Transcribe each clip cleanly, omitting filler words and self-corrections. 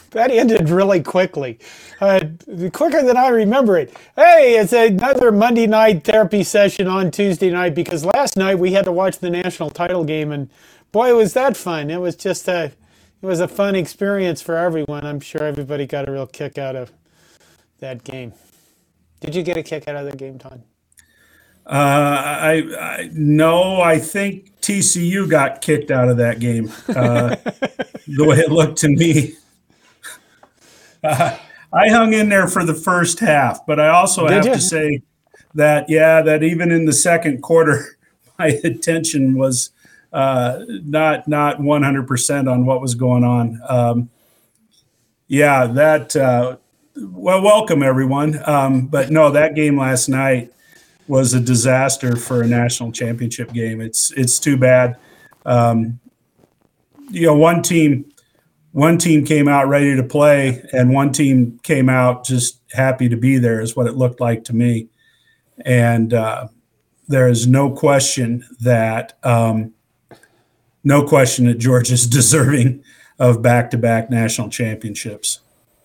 That ended really quickly, quicker than I remember it. Hey, it's another Monday night therapy session on Tuesday night because last night we had to watch the national title game, and boy, was that fun! It was just it was a fun experience for everyone. I'm sure everybody got a real kick out of that game. Did you get a kick out of that game, Todd? No, I think TCU got kicked out of that game. The way it looked to me. I hung in there for the first half, but I also have to say that even in the second quarter, my attention was not 100% on what was going on. Welcome everyone. But no, that game last night was a disaster for a national championship game. It's too bad. One team came out ready to play, and one team came out just happy to be there, is what it looked like to me. And there is no question that Georgia's deserving of back-to-back national championships.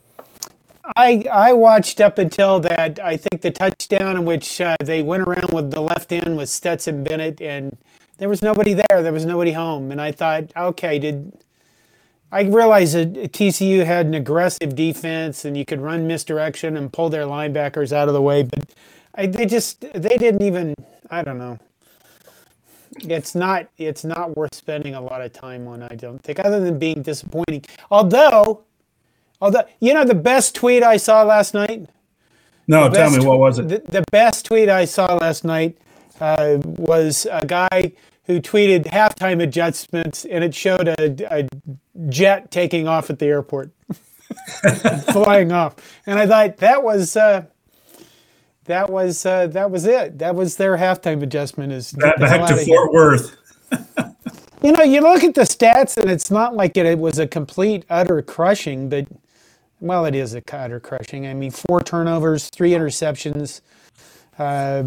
I watched up until that, I think the touchdown in which they went around with the left end with Stetson Bennett, and there was nobody there. There was nobody home. And I thought, okay, I realized that TCU had an aggressive defense and you could run misdirection and pull their linebackers out of the way, but they didn't even, I don't know. It's not worth spending a lot of time on, I don't think, other than being disappointing. Although, the best tweet I saw last night? No, tell me, what was it? The best tweet I saw last night was a guy who tweeted halftime adjustments, and it showed a jet taking off at the airport, flying off. And I thought that was it. That was their halftime adjustment. Back to Fort Worth. You look at the stats, and it's not like it was a complete, utter crushing, but, well, it is a utter crushing. I mean, 4 turnovers, 3 interceptions. I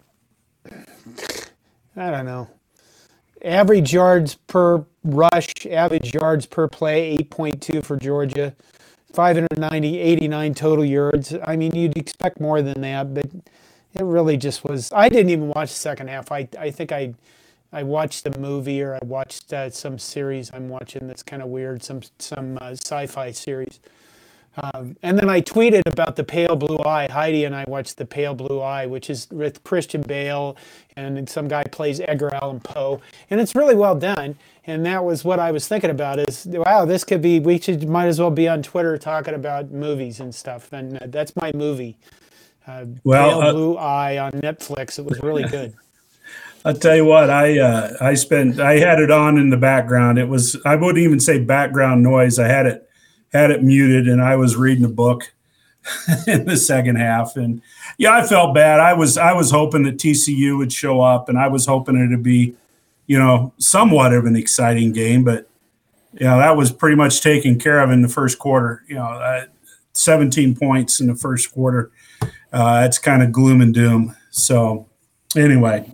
don't know. Average yards per rush, average yards per play, 8.2 for Georgia. 590, 89 total yards. I mean, you'd expect more than that, but it really just was. I didn't even watch the second half. I think I watched the movie, or I watched some series I'm watching that's kind of weird, some sci-fi series. And then I tweeted about the Pale Blue Eye. Heidi and I watched the Pale Blue Eye, which is with Christian Bale, and some guy plays Edgar Allan Poe. And it's really well done. And that was what I was thinking about is, wow, this could be, might as well be on Twitter talking about movies and stuff. And that's my movie, Pale Blue Eye on Netflix. It was really good. I'll tell you what, I had it on in the background. It was, I wouldn't even say background noise. I had it muted, and I was reading a book in the second half. And yeah, I felt bad. I was hoping that TCU would show up, and I was hoping it would be, somewhat of an exciting game, but that was pretty much taken care of in the first quarter. 17 points in the first quarter. It's kind of gloom and doom. So anyway,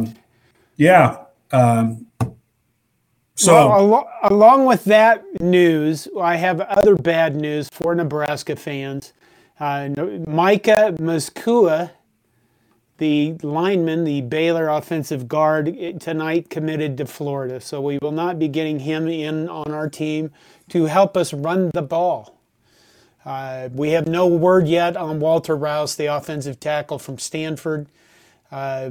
along with that news, I have other bad news for Nebraska fans. Micah Muskua, the lineman, the Baylor offensive guard, tonight committed to Florida. So we will not be getting him in on our team to help us run the ball. We have no word yet on Walter Rouse, the offensive tackle from Stanford. I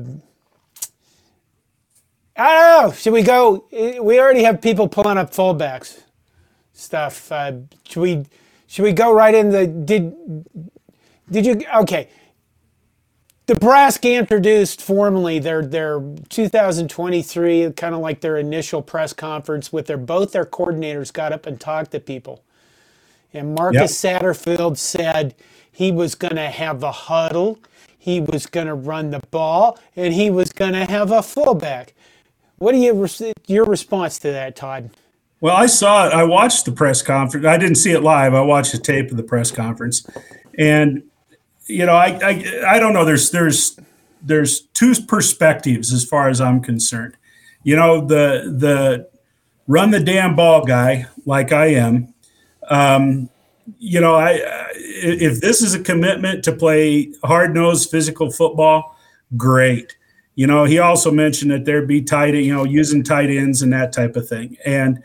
don't know. Should we go? We already have people pulling up fullbacks stuff. Should we go right in the? Did you? Okay. Nebraska introduced formally their 2023, kind of like their initial press conference with both their coordinators got up and talked to people. And Marcus Satterfield said he was going to have a huddle, he was going to run the ball, and he was going to have a fullback. What your response to that, Todd? Well, I saw it. I watched the press conference. I didn't see it live. I watched the tape of the press conference, and I don't know. There's two perspectives as far as I'm concerned. The run the damn ball guy, like I am, if this is a commitment to play hard-nosed physical football, great. He also mentioned that there'd be using tight ends and that type of thing. And,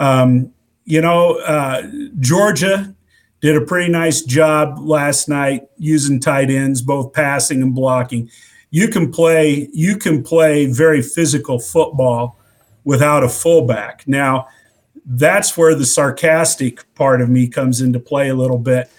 Georgia did a pretty nice job last night using tight ends, both passing and blocking. You can play very physical football without a fullback. Now, that's where the sarcastic part of me comes into play a little bit.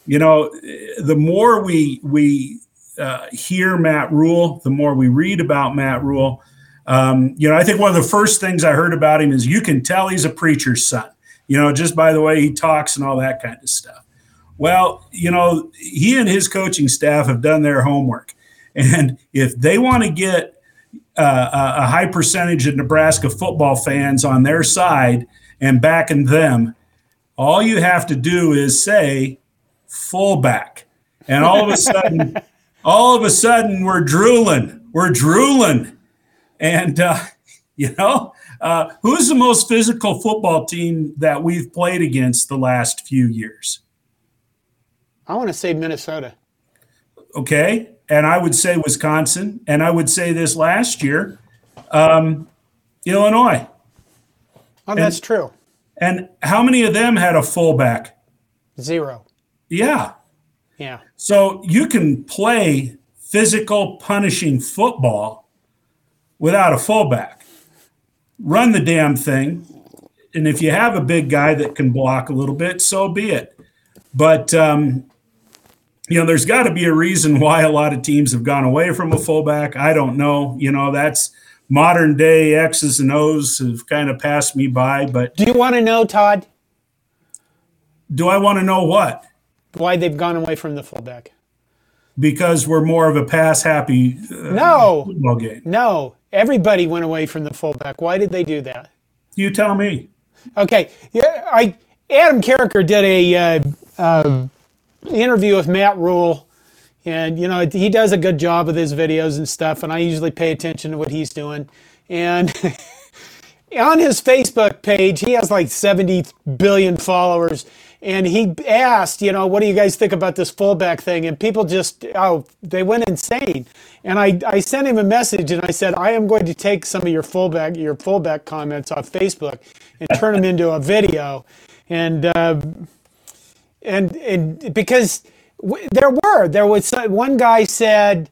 The more we hear Matt Rule, the more we read about Matt Rule. I think one of the first things I heard about him is you can tell he's a preacher's son, just by the way he talks and all that kind of stuff. Well, he and his coaching staff have done their homework. And if they want to get a high percentage of Nebraska football fans on their side and backing them, all you have to do is say fullback. And all of a sudden we're drooling. And, who's the most physical football team that we've played against the last few years? I want to say Minnesota. Okay. And I would say Wisconsin. And I would say this last year, Illinois. Oh, that's true. And how many of them had a fullback? 0. Yeah. Yeah. So you can play physical, punishing football without a fullback. Run the damn thing. And if you have a big guy that can block a little bit, so be it. But, there's got to be a reason why a lot of teams have gone away from a fullback. I don't know. That's modern day X's and O's have kind of passed me by. But do you want to know, Todd? Do I want to know what? Why they've gone away from the fullback? Because we're more of a pass-happy football game. No. Everybody went away from the fullback. Why did they do that? You tell me. Okay. Yeah, Adam Carricker did a interview with Matt Rule, and he does a good job with his videos and stuff, and I usually pay attention to what he's doing. And on his Facebook page, he has like 70 billion followers, and he asked, what do you guys think about this fullback thing? And people they went insane. And I sent him a message, and I said, I am going to take some of your fullback comments off Facebook and turn them into a video. And because there was one guy said,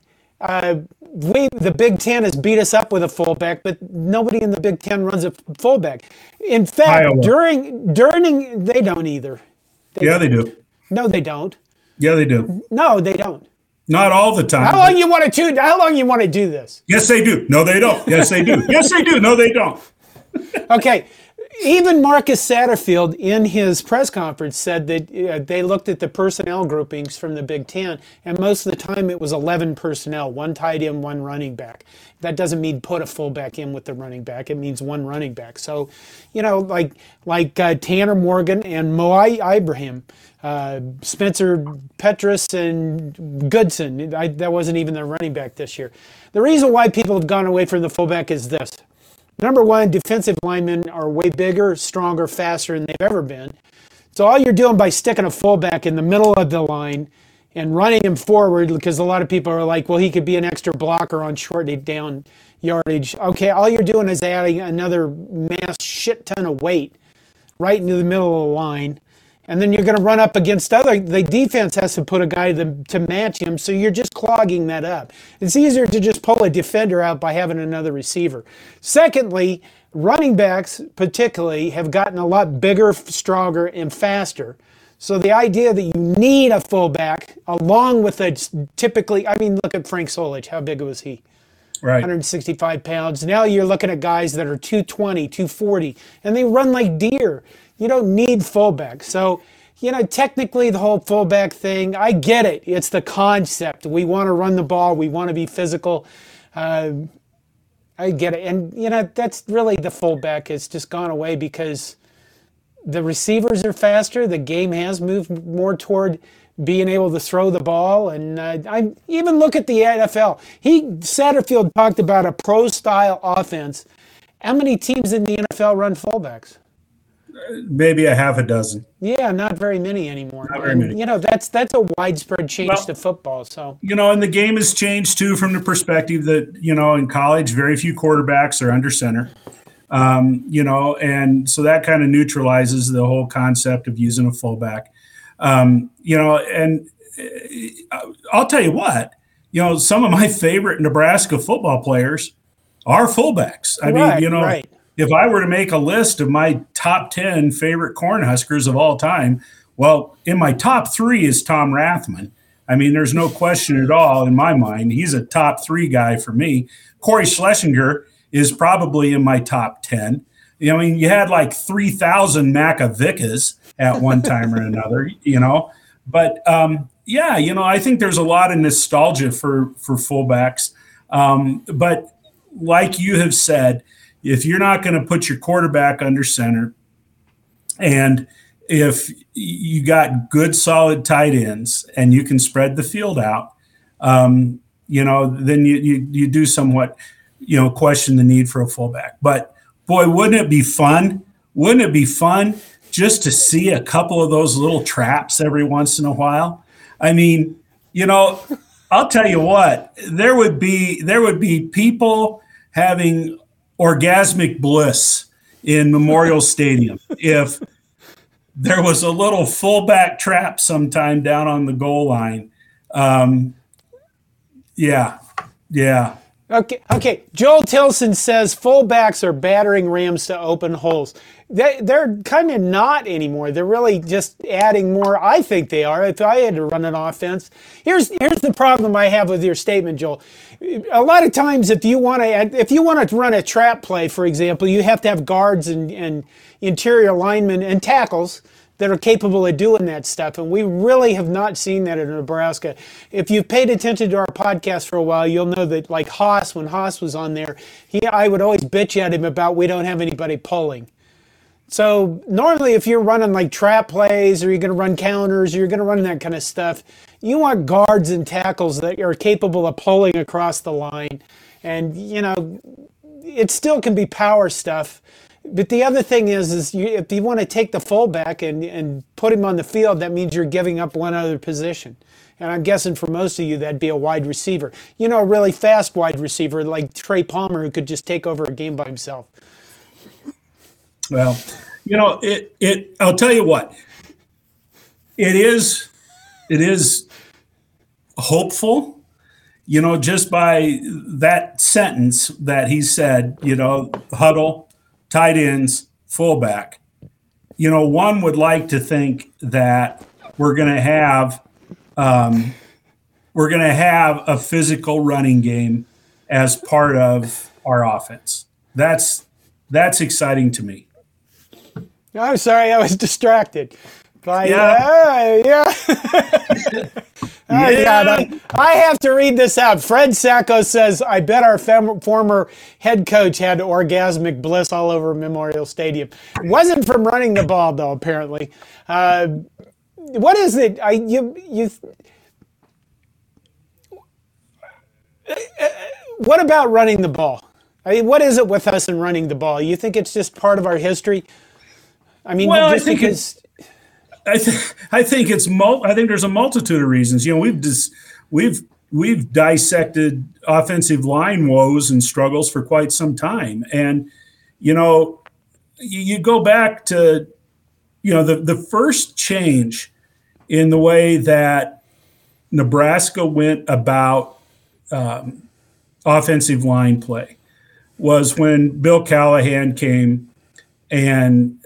the Big Ten has beat us up with a fullback, but nobody in the Big Ten runs a fullback. In fact, Iowa. during they don't either. They do. No, they don't. Yeah, they do. No, they don't. Not all the time. How long you want to do this? Yes, they do. No, they don't. Yes, they do. Yes, they do. No, they don't. Okay. Even Marcus Satterfield in his press conference said that they looked at the personnel groupings from the Big Ten, and most of the time it was 11 personnel, 1 tight end, 1 running back. That doesn't mean put a fullback in with the running back. It means 1 running back. So, like Tanner Morgan and Mo Ibrahim, Spencer Petras and Goodson. That wasn't even their running back this year. The reason why people have gone away from the fullback is this. Number one, defensive linemen are way bigger, stronger, faster than they've ever been. So all you're doing by sticking a fullback in the middle of the line and running him forward, because a lot of people are like, well, he could be an extra blocker on short down yardage. Okay, all you're doing is adding another mass shit ton of weight right into the middle of the line. And then you're going to run up against the defense has to put a guy to match him, so you're just clogging that up. It's easier to just pull a defender out by having another receiver. Secondly, running backs particularly have gotten a lot bigger, stronger, and faster. So the idea that you need a fullback along with look at Frank Solich. How big was he? Right. 165 pounds. Now you're looking at guys that are 220, 240, and they run like deer. You don't need fullback. So, technically the whole fullback thing, I get it. It's the concept. We want to run the ball. We want to be physical. I get it. And, that's really the fullback has just gone away because the receivers are faster. The game has moved more toward being able to throw the ball. And I even look at the NFL. Satterfield talked about a pro-style offense. How many teams in the NFL run fullbacks? maybe a half a dozen. Yeah, not very many anymore. Not very And, many. that's a widespread change Well, to football. So And the game has changed too from the perspective that, in college, very few quarterbacks are under center. And so that kind of neutralizes the whole concept of using a fullback. And I'll tell you what, some of my favorite Nebraska football players are fullbacks. I mean, right. If I were to make a list of my top 10 favorite Cornhuskers of all time, well, in my top 3 is Tom Rathman. I mean, there's no question at all in my mind. He's a top 3 guy for me. Corey Schlesinger is probably in my top 10. I mean, you had like 3,000 Macavickas at one time or another, But, I think there's a lot of nostalgia for fullbacks. But like you have said, if you're not going to put your quarterback under center, and if you got good solid tight ends and you can spread the field out, then you do somewhat, question the need for a fullback. But boy, wouldn't it be fun? Wouldn't it be fun just to see a couple of those little traps every once in a while? I mean, I'll tell you what, there would be people having orgasmic bliss in Memorial Stadium if there was a little fullback trap sometime down on the goal line. Yeah. Okay. Joel Tilson says fullbacks are battering Rams to open holes. They're kind of not anymore. They're really just adding more. I think they are. If I had to run an offense, here's the problem I have with your statement, Joel. A lot of times, if you want to run a trap play, for example, you have to have guards and interior linemen and tackles that are capable of doing that stuff. And we really have not seen that in Nebraska. If you've paid attention to our podcast for a while, you'll know that like Haas, when Haas was on there, I would always bitch at him about we don't have anybody pulling. So normally if you're running like trap plays or you're going to run counters or you're going to run that kind of stuff, you want guards and tackles that are capable of pulling across the line. And, it still can be power stuff. But the other thing is if you want to take the fullback and put him on the field, that means you're giving up one other position. And I'm guessing for most of you, that'd be a wide receiver. A really fast wide receiver like Trey Palmer who could just take over a game by himself. Well, I'll tell you what, it is hopeful, just by that sentence that he said, huddle, tight ends, fullback. One would like to think that we're going to have a physical running game as part of our offense. That's exciting to me. I'm sorry, I was distracted. God, I have to read this out. Fred Sacco says, I bet our former head coach had orgasmic bliss all over Memorial Stadium. It wasn't from running the ball, though, apparently. What is it? What about running the ball? I mean, what is it with us and running the ball? You think it's just part of our history? I mean, well, just because... I think there's a multitude of reasons. We've dissected offensive line woes and struggles for quite some time, and you go back to the first change in the way that Nebraska went about offensive line play was when Bill Callahan came and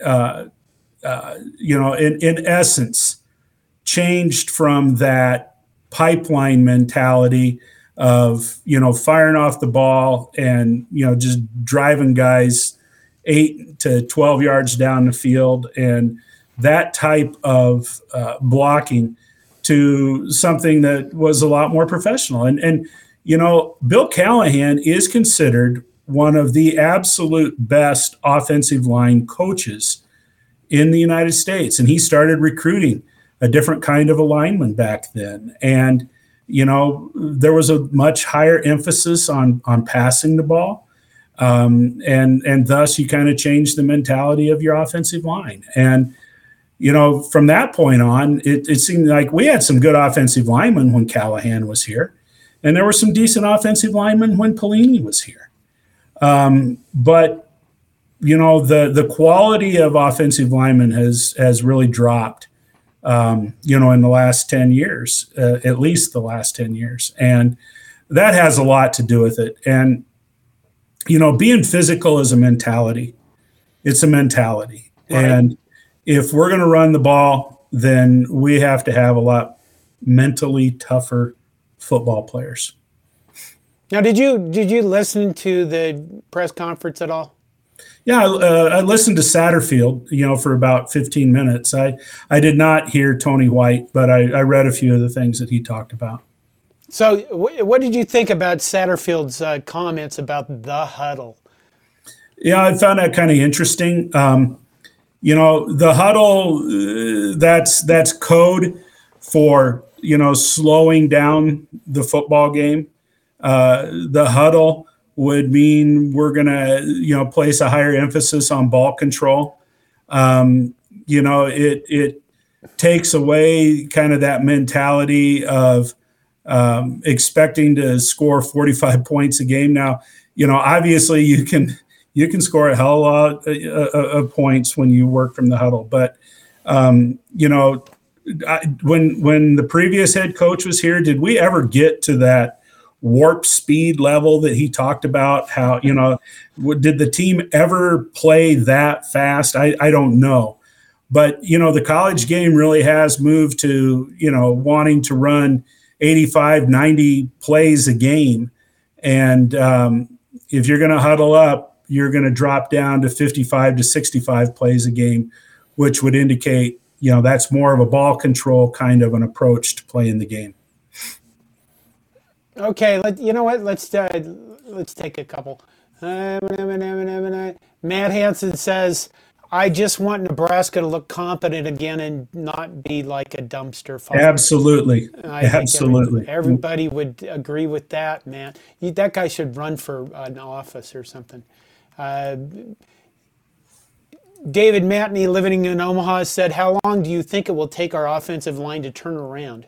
in essence, changed from that pipeline mentality of, firing off the ball and, just driving guys 8 to 12 yards down the field and that type of blocking to something that was a lot more professional. And Bill Callahan is considered one of the absolute best offensive line coaches in the United States. And he started recruiting a different kind of a lineman back then. And, there was a much higher emphasis on passing the ball. and thus you kind of change the mentality of your offensive line. And from that point on, it seemed like we had some good offensive linemen when Callahan was here, and there were some decent offensive linemen when Pelini was here. But the quality of offensive linemen has really dropped, in the last 10 years, at least the last 10 years. And that has a lot to do with it. And, being physical is a mentality. It's a mentality. Right. And if we're going to run the ball, then we have to have a lot mentally tougher football players. Now, did you listen to the press conference at all? Yeah, I listened to Satterfield, for about 15 minutes. I did not hear Tony White, but I read a few of the things that he talked about. So what did you think about Satterfield's comments about the huddle? Yeah, I found that kind of interesting. The huddle, that's code for, slowing down the football game. The huddle would mean we're going to, place a higher emphasis on ball control. It takes away kind of that mentality of expecting to score 45 points a game. Now, obviously you can score a hell of a lot of points when you work from the huddle. But, when the previous head coach was here, did we ever get to that warp speed level that he talked about? How, did the team ever play that fast? I don't know. But, the college game really has moved to, wanting to run 85, 90 plays a game. And if you're going to huddle up, you're going to drop down to 55 to 65 plays a game, which would indicate, that's more of a ball control kind of an approach to playing the game. Okay, you know what? Let's take a couple. Matt Hansen says, I just want Nebraska to look competent again and not be like a dumpster fire. Absolutely. Absolutely. Everybody would agree with that, man. That guy should run for an office or something. David Matney, living in Omaha, said, how long do you think it will take our offensive line to turn around?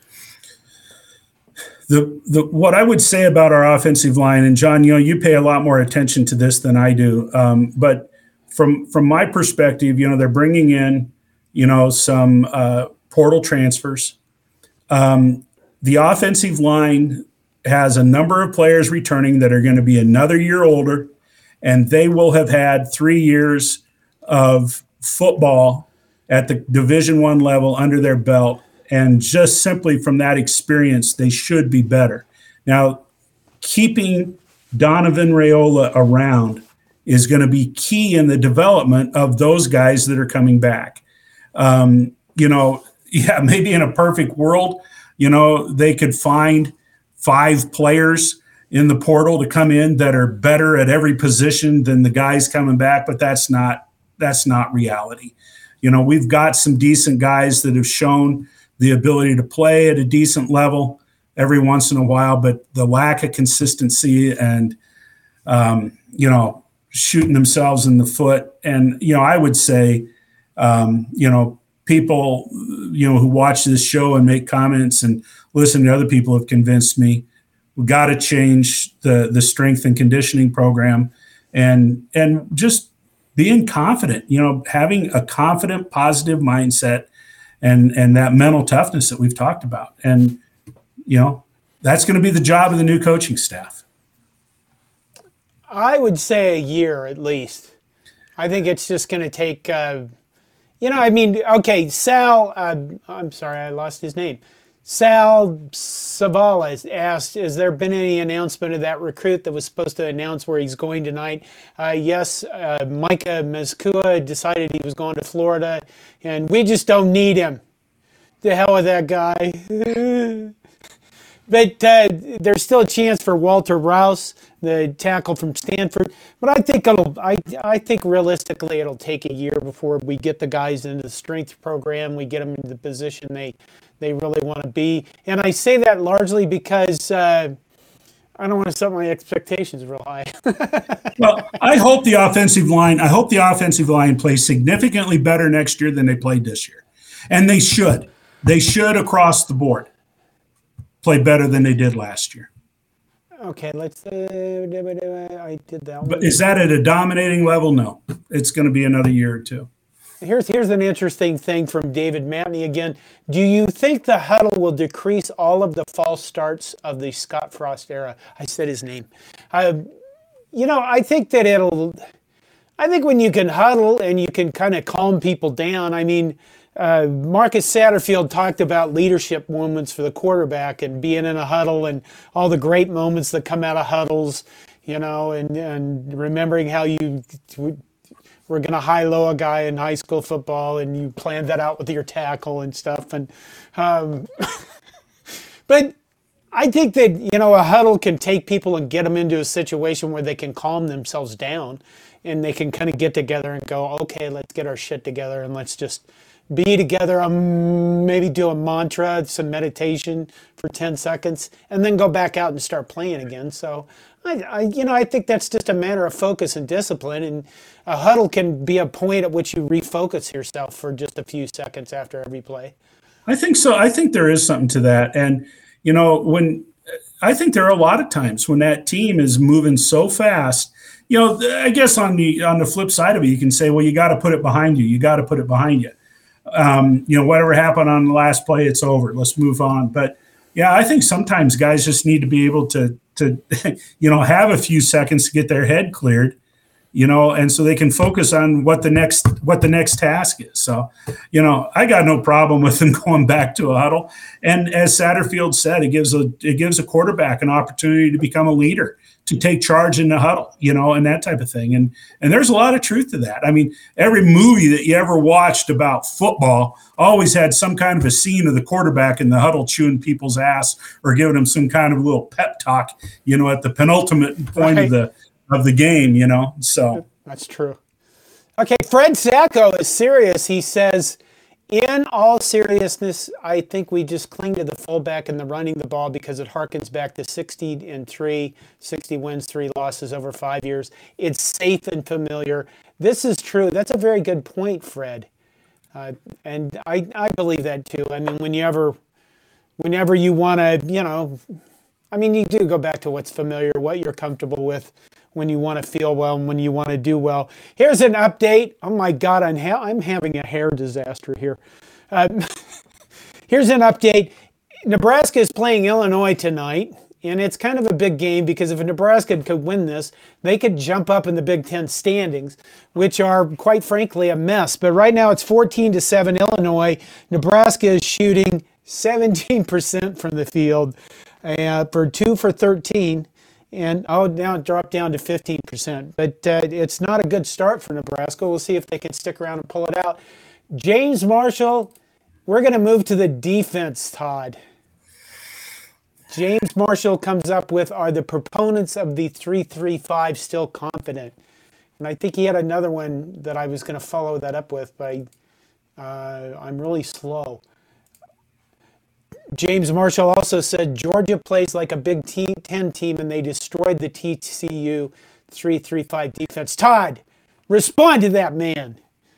What I would say about our offensive line, and John, you pay a lot more attention to this than I do, but from my perspective, they're bringing in, some portal transfers. The offensive line has a number of players returning that are going to be another year older, and they will have had 3 years of football at the Division I level under their belt. And just simply from that experience, they should be better. Now, keeping Donovan Raiola around is going to be key in the development of those guys that are coming back. Maybe in a perfect world, they could find 5 players in the portal to come in that are better at every position than the guys coming back, but that's not reality. We've got some decent guys that have shown the ability to play at a decent level every once in a while, but the lack of consistency and, shooting themselves in the foot. And, I would say, people, who watch this show and make comments and listen to other people have convinced me we got to change the strength and conditioning program and just being confident, having a confident, positive mindset and that mental toughness that we've talked about. And, that's going to be the job of the new coaching staff. I would say a year at least. I think it's just going to take, Sal, I'm sorry, I lost his name. Sal Savalas asked, has there been any announcement of that recruit that was supposed to announce where he's going tonight? Yes, Micah Mezcua decided he was going to Florida, and we just don't need him. The hell with that guy. But there's still a chance for Walter Rouse, the tackle from Stanford. But I think realistically it'll take a year before we get the guys into the strength program. We get them into the position they really want to be. And I say that largely because, I don't want to set my expectations real high. Well, I hope the offensive line plays significantly better next year than they played this year. And they should. They should across the board play better than they did last year. Okay, let's. I did that one. But is that at a dominating level? No. It's going to be another year or two. Here's an interesting thing from David Matney again. Do you think the huddle will decrease all of the false starts of the Scott Frost era? I said his name. I think that I think when you can huddle and you can kind of calm people down. I mean, Marcus Satterfield talked about leadership moments for the quarterback and being in a huddle and all the great moments that come out of huddles, and remembering how you we're going to high-low a guy in high school football, and you planned that out with your tackle and stuff. And but I think that, a huddle can take people and get them into a situation where they can calm themselves down, and they can kind of get together and go, okay, let's get our shit together, and let's just be together, maybe do a mantra, some meditation for 10 seconds, and then go back out and start playing again. So I think that's just a matter of focus and discipline, and a huddle can be a point at which you refocus yourself for just a few seconds after every play. I think so. I think there is something to that. And, I think there are a lot of times when that team is moving so fast, I guess on the flip side of it, you can say, well, you got to put it behind you. You got to put it behind you. Whatever happened on the last play, it's over. Let's move on. But yeah, I think sometimes guys just need to be able to have a few seconds to get their head cleared, and so they can focus on what the next task is. So, I got no problem with them going back to a huddle. And as Satterfield said, it gives a quarterback an opportunity to become a leader, to take charge in the huddle, and that type of thing. And there's a lot of truth to that. I mean, every movie that you ever watched about football always had some kind of a scene of the quarterback in the huddle chewing people's ass or giving them some kind of little pep talk, at the penultimate point of the game, So that's true. Okay, Fred Sacco is serious. He says, in all seriousness, I think we just cling to the fullback and the running the ball because it harkens back to 60 wins, 3 losses over 5 years. It's safe and familiar. This is true. That's a very good point, Fred. And I believe that too. I mean, whenever you want to, you do go back to what's familiar, what you're comfortable with, when you want to feel well and when you want to do well. Here's an update. Oh my God, I'm having a hair disaster here. Here's an update. Nebraska is playing Illinois tonight, and it's kind of a big game because if Nebraska could win this, they could jump up in the Big Ten standings, which are, quite frankly, a mess. But right now it's 14-7 Illinois. Nebraska is shooting 17% from the field for 2 for 13. And now it dropped down to 15%. But it's not a good start for Nebraska. We'll see if they can stick around and pull it out. James Marshall, we're going to move to the defense, Todd. James Marshall comes up with, are the proponents of the 3-3-5 still confident? And I think he had another one that I was going to follow that up with, but I'm really slow. James Marshall also said Georgia plays like a Big Ten team and they destroyed the TCU 3-3-5 defense. Todd, respond to that man.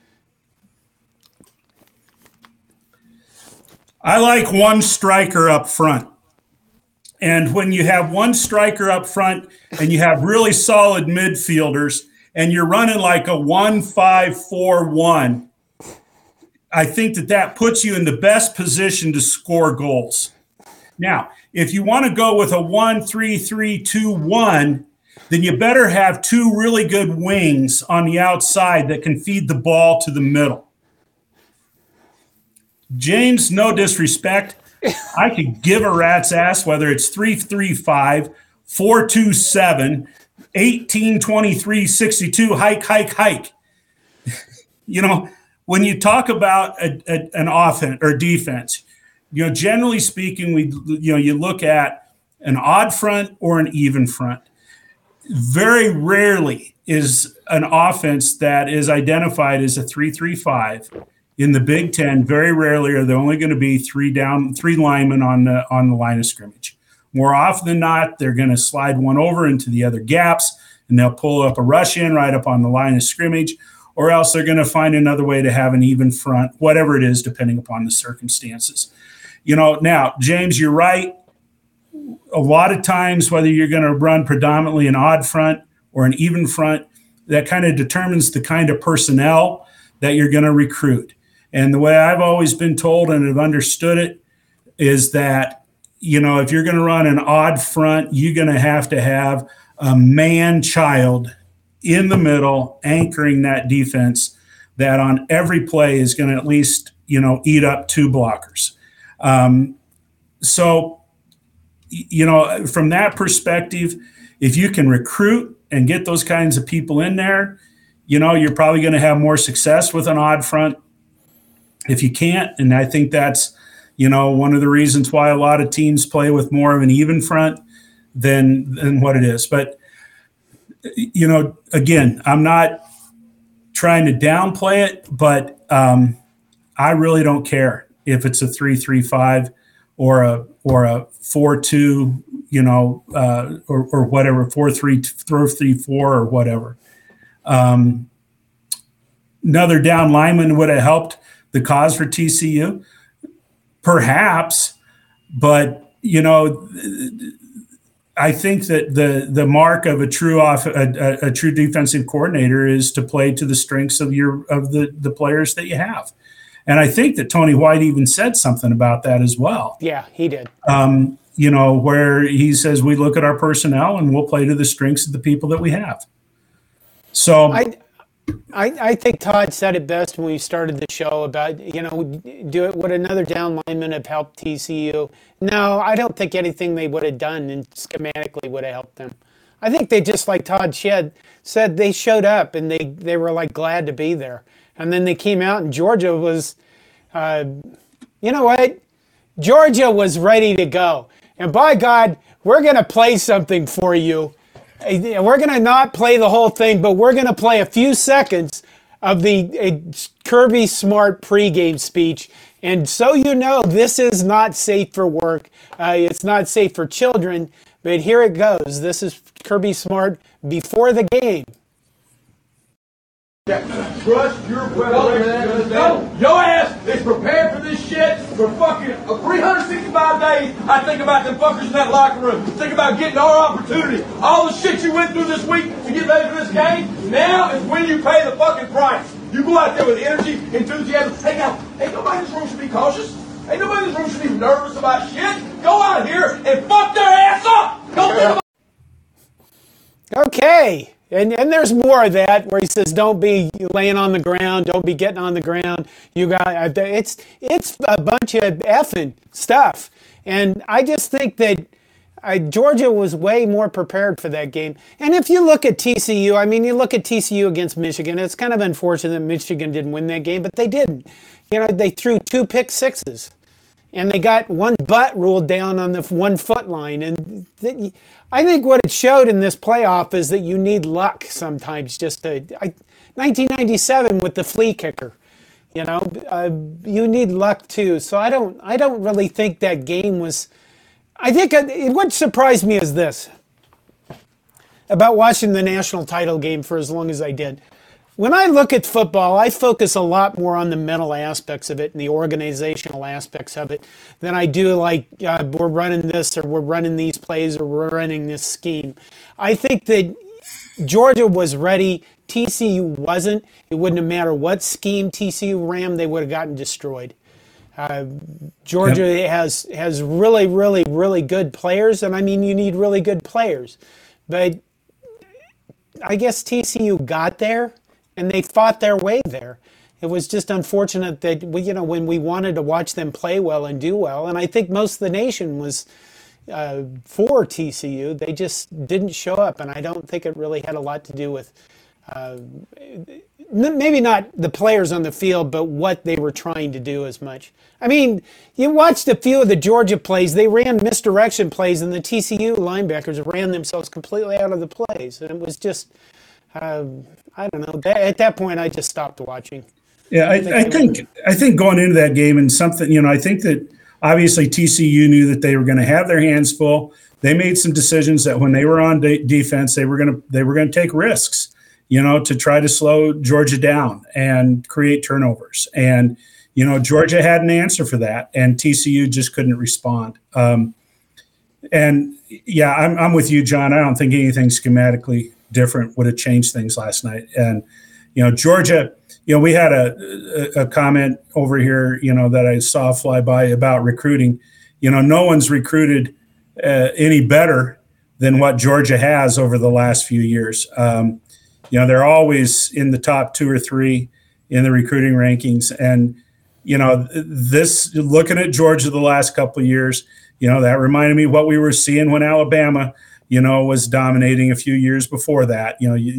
I like one striker up front. And when you have one striker up front and you have really solid midfielders and you're running like a 1-5-4-1, I think that puts you in the best position to score goals. Now, if you want to go with a 1-3-3-2-1, then you better have 2 really good wings on the outside that can feed the ball to the middle. James, no disrespect, I could give a rat's ass whether it's 3-3-5, 4-2-7, 18-23-62, hike. When you talk about an offense or defense, generally speaking, you look at an odd front or an even front. Very rarely is an offense that is identified as a 3-3-5 in the Big Ten. Very rarely are there only going to be 3 linemen on the line of scrimmage. more often than not, they're going to slide one over into the other gaps, and they'll pull up a rush in right up on the line of scrimmage, or else they're going to find another way to have an even front, whatever it is, depending upon the circumstances. Now, James, you're right. A lot of times, whether you're going to run predominantly an odd front or an even front, that kind of determines the kind of personnel that you're going to recruit. And the way I've always been told and have understood it is that, if you're going to run an odd front, you're going to have a man-child in the middle anchoring that defense that on every play is going to at least, eat up two blockers. So, from that perspective, if you can recruit and get those kinds of people in there, you're probably going to have more success with an odd front. If you can't, and I think that's, one of the reasons why a lot of teams play with more of an even front than what it is. But, again, I'm not trying to downplay it, but I really don't care if it's a 3-3-5 or a 4-2, or whatever, 4-3-4 or whatever. Another down lineman would have helped the cause for TCU, perhaps, but I think that the mark of a true defensive coordinator is to play to the strengths of the players that you have. And I think that Tony White even said something about that as well. Yeah, he did. Where he says we look at our personnel and we'll play to the strengths of the people that we have. So I think Todd said it best when we started the show about, would another down lineman have helped TCU? No, I don't think anything they would have done and schematically would have helped them. I think they just, like Todd said, they showed up and they were like glad to be there. And then they came out and Georgia was, Georgia was ready to go. And by God, we're going to play something for you. We're going to not play the whole thing, but we're going to play a few seconds of the Kirby Smart pregame speech. And so this is not safe for work. It's not safe for children. But here it goes. This is Kirby Smart before the game. Trust your preparation. Your ass is prepared for this shit for fucking 365 days. I think about them fuckers in that locker room. Think about getting our opportunity. All the shit you went through this week to get ready for this game. Now is when you pay the fucking price. You go out there with energy, enthusiasm. Hey, now, ain't nobody in this room should be cautious. Ain't nobody in this room should be nervous about shit. Go out here and fuck their ass up. Don't think about. Okay. And there's more of that where he says, don't be laying on the ground, don't be getting on the ground. You got it's a bunch of effing stuff. And I just think that Georgia was way more prepared for that game. And if you look at TCU, you look at TCU against Michigan, it's kind of unfortunate that Michigan didn't win that game, but they didn't. They threw 2 pick sixes. And they got one butt ruled down on the 1 foot line. And I think what it showed in this playoff is that you need luck sometimes. 1997 with the flea kicker, you need luck too. So I don't really think that game was. I think what surprised me is this about watching the national title game for as long as I did. When I look at football, I focus a lot more on the mental aspects of it and the organizational aspects of it than I do like we're running this or we're running these plays or we're running this scheme. I think that Georgia was ready. TCU wasn't. It wouldn't have mattered what scheme TCU ran, they would have gotten destroyed. Georgia has really, really, really good players, and you need really good players. But I guess TCU got there. And they fought their way there. It was just unfortunate that when we wanted to watch them play well and do well, and I think most of the nation was for TCU, they just didn't show up, and I don't think it really had a lot to do with maybe not the players on the field, but what they were trying to do as much. You watched a few of the Georgia plays; they ran misdirection plays, and the TCU linebackers ran themselves completely out of the plays, and it was just. I don't know. At that point, I just stopped watching. Yeah, I think going into that game and something, I think that obviously TCU knew that they were going to have their hands full. They made some decisions that when they were on defense, they were going to take risks, to try to slow Georgia down and create turnovers. And Georgia had an answer for that, and TCU just couldn't respond. And yeah, I'm with you, John. I don't think anything schematically different would have changed things last night. And Georgia, we had a comment over here, that I saw fly by about recruiting. No one's recruited any better than what Georgia has over the last few years. They're always in the top 2 or 3 in the recruiting rankings. And, looking at Georgia the last couple of years, that reminded me of what we were seeing when Alabama, was dominating a few years before that.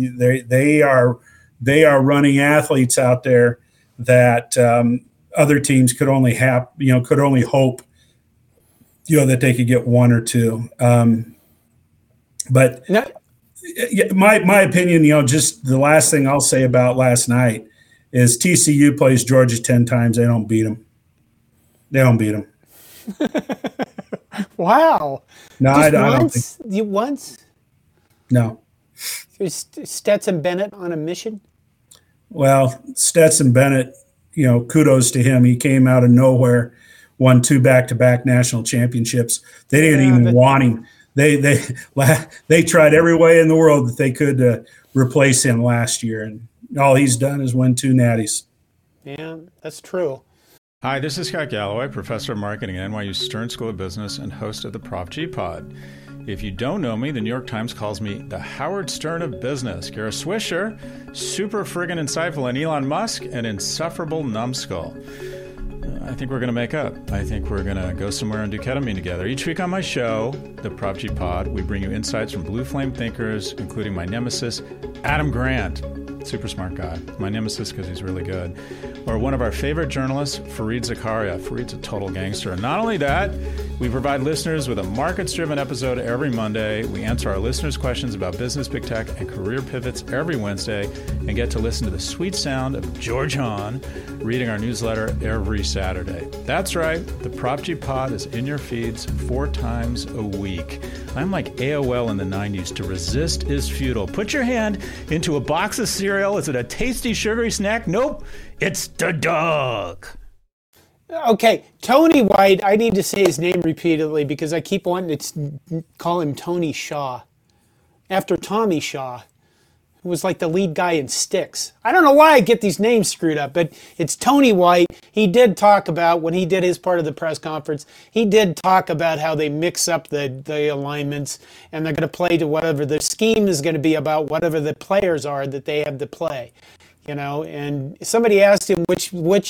They are running athletes out there that other teams could only hope, that they could get 1 or 2. But my opinion, just the last thing I'll say about last night is TCU plays Georgia 10 times. They don't beat them. Wow. No, just I don't think. You once? No. Is Stetson Bennett on a mission? Well, Stetson Bennett, kudos to him. He came out of nowhere, won 2 back-to-back national championships. They didn't even want him. They tried every way in the world that they could replace him last year, and all he's done is win 2 natties. Yeah, that's true. Hi, this is Scott Galloway, professor of marketing at NYU Stern School of Business and host of the Prop G Pod. If you don't know me, the New York Times calls me the Howard Stern of business. Kara Swisher, super friggin' insightful, and Elon Musk, an insufferable numbskull. I think we're going to make up. I think we're going to go somewhere and do ketamine together. Each week on my show, the Prop G Pod, we bring you insights from blue flame thinkers, including my nemesis, Adam Grant. Super smart guy. My nemesis because he's really good. Or one of our favorite journalists, Fareed Zakaria. Fareed's a total gangster. And not only that, we provide listeners with a markets-driven episode every Monday. We answer our listeners' questions about business, big tech, and career pivots every Wednesday, and get to listen to the sweet sound of George Hahn reading our newsletter every Saturday. That's right. The Prop G Pod is in your feeds 4 times a week. I'm like AOL in the 90s. To resist is futile. Put your hand into a box of cereal. Is it a tasty, sugary snack? Nope. It's the dog. Okay, Tony White, I need to say his name repeatedly because I keep wanting to call him Tony Shaw. After Tommy Shaw, who was like the lead guy in Styx. I don't know why I get these names screwed up, but it's Tony White. He did talk about, when he did his part of the press conference, he did talk about how they mix up the alignments and they're going to play to whatever the scheme is going to be about, whatever the players are that they have to play. And somebody asked him which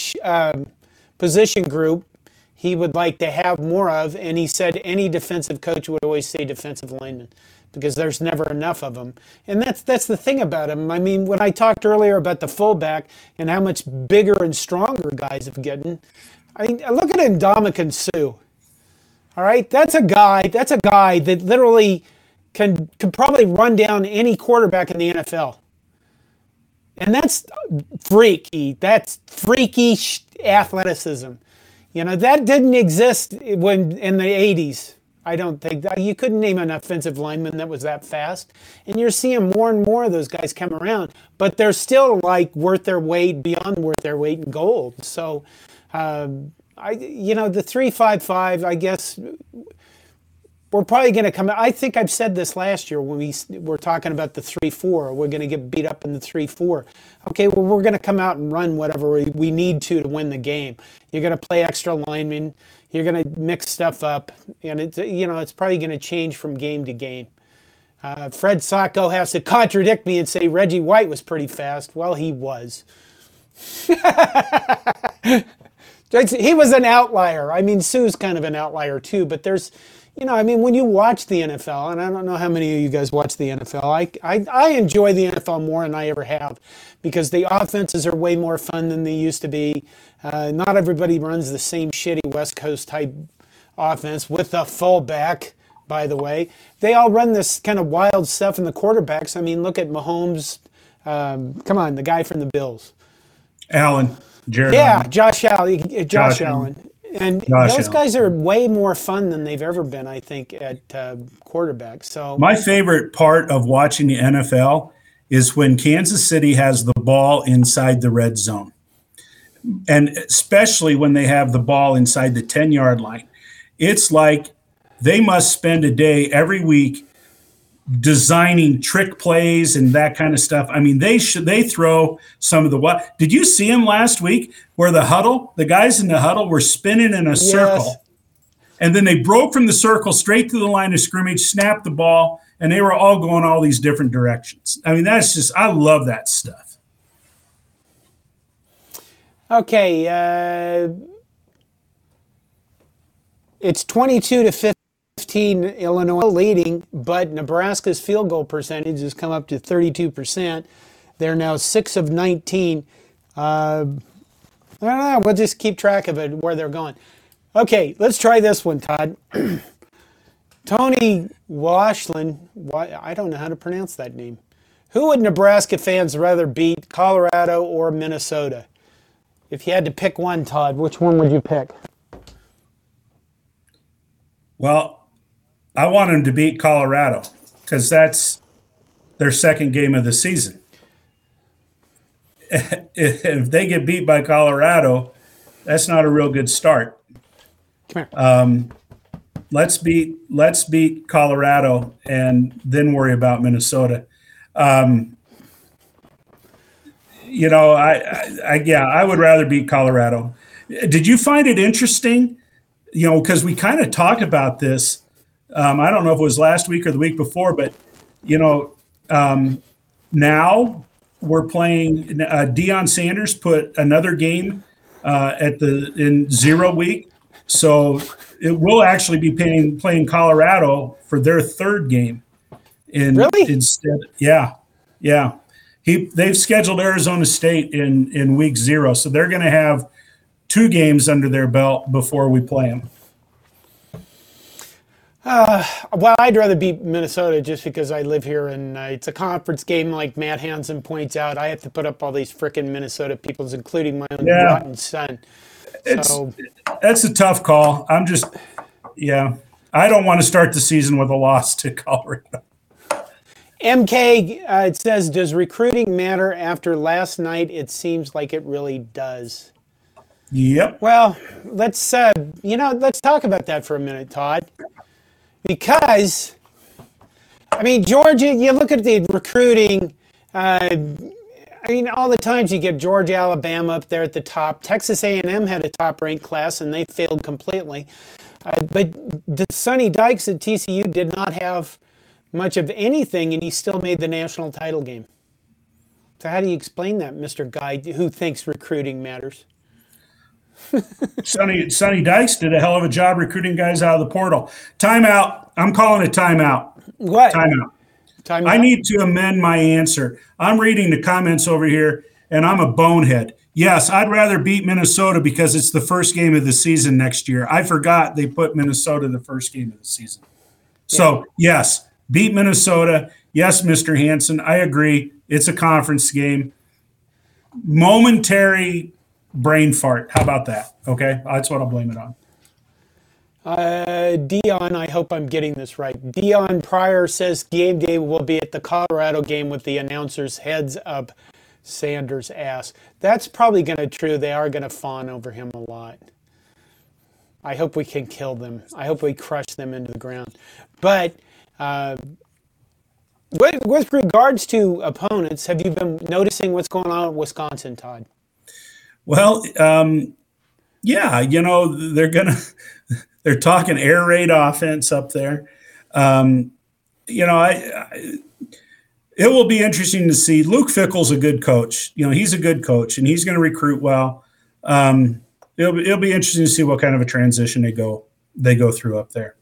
position group he would like to have more of, and he said any defensive coach would always say defensive lineman because there's never enough of them. And that's the thing about him. I mean, when I talked earlier about the fullback and how much bigger and stronger guys have gotten, I mean, look at Ndamukong Suh. All right, that's a guy that literally can probably run down any quarterback in the NFL. And that's freaky. That's freaky athleticism. That didn't exist when in the 80s. I don't think that you couldn't name an offensive lineman that was that fast. And you're seeing more and more of those guys come around, but they're still like worth their weight, beyond worth their weight in gold. So, the 3-5-5, I guess we're probably going to come out. I think I've said this last year when we were talking about the 3-4. We're going to get beat up in the 3-4. Okay, well, we're going to come out and run whatever we need to win the game. You're going to play extra linemen. You're going to mix stuff up. And it's probably going to change from game to game. Fred Sacco has to contradict me and say Reggie White was pretty fast. Well, he was. He was an outlier. I mean, Sue's kind of an outlier too, but there's, when you watch the NFL, and I don't know how many of you guys watch the NFL, I enjoy the NFL more than I ever have because the offenses are way more fun than they used to be. Not everybody runs the same shitty West Coast type offense with a fullback, by the way. They all run this kind of wild stuff in the quarterbacks. I mean, look at Mahomes. Come on, the guy from the Bills. Allen. Jared yeah, Allen. Josh Allen. And Josh those Allen. guys are way more fun than they've ever been, I think, at quarterback. So My favorite part of watching the NFL is when Kansas City has the ball inside the red zone. And especially when they have the ball inside the 10-yard line. It's like they must spend a day every week designing trick plays and that kind of stuff. I mean, they throw some of the what? Did you see them last week where the guys in the huddle were spinning in a circle, and then they broke from the circle straight to the line of scrimmage, snapped the ball, and they were all going all these different directions. I mean, I love that stuff. Okay, it's 22-15. Illinois leading, but Nebraska's field goal percentage has come up to 32%. They're now 6 of 19. I don't know. We'll just keep track of it, where they're going. Okay, let's try this one, Todd. Tony Washland, I don't know how to pronounce that name. Who would Nebraska fans rather beat, Colorado or Minnesota? If you had to pick one, Todd, which one would you pick? Well, I want them to beat Colorado because that's their second game of the season. If they get beat by Colorado, that's not a real good start. Come here. Let's beat Colorado and then worry about Minnesota. I would rather beat Colorado. Did you find it interesting? Because we kind of talked about this. I don't know if it was last week or the week before, but now we're playing. Deion Sanders put another game in 0 week, so it will actually be playing Colorado for their third game. Really? Instead, yeah. They've scheduled Arizona State in week 0, so they're going to have 2 games under their belt before we play them. Well, I'd rather beat Minnesota just because I live here, and it's a conference game, like Matt Hansen points out. I have to put up all these frickin' Minnesota peoples, including my own rotten son. That's a tough call. I don't want to start the season with a loss to Colorado. MK, it says, does recruiting matter after last night? It seems like it really does. Yep. Well, let's talk about that for a minute, Todd. Because, Georgia, you look at the recruiting, all the times you get Georgia, Alabama up there at the top. Texas A&M had a top-ranked class, and they failed completely. But the Sonny Dykes at TCU did not have much of anything, and he still made the national title game. So how do you explain that, Mr. Guy, who thinks recruiting matters? Sonny Dykes did a hell of a job recruiting guys out of the portal. Timeout. I'm calling a timeout. What? Timeout. Timeout? I need to amend my answer. I'm reading the comments over here, and I'm a bonehead. Yes, I'd rather beat Minnesota because it's the first game of the season next year. I forgot they put Minnesota the first game of the season. So, yes, beat Minnesota. Yes, Mr. Hansen, I agree. It's a conference game. Momentary brain fart. How about that? Okay, that's what I'll blame it on. Dion, I hope I'm getting this right. Dion Pryor says game day will be at the Colorado game with the announcers heads up Sanders' ass. That's probably going to be true. They are going to fawn over him a lot. I hope we can kill them. I hope we crush them into the ground. But with regards to opponents, have you been noticing what's going on in Wisconsin, Todd? Well, they're talking air raid offense up there. It will be interesting to see. Luke Fickell's a good coach. He's a good coach, and he's going to recruit well. It'll be interesting to see what kind of a transition they go through up there.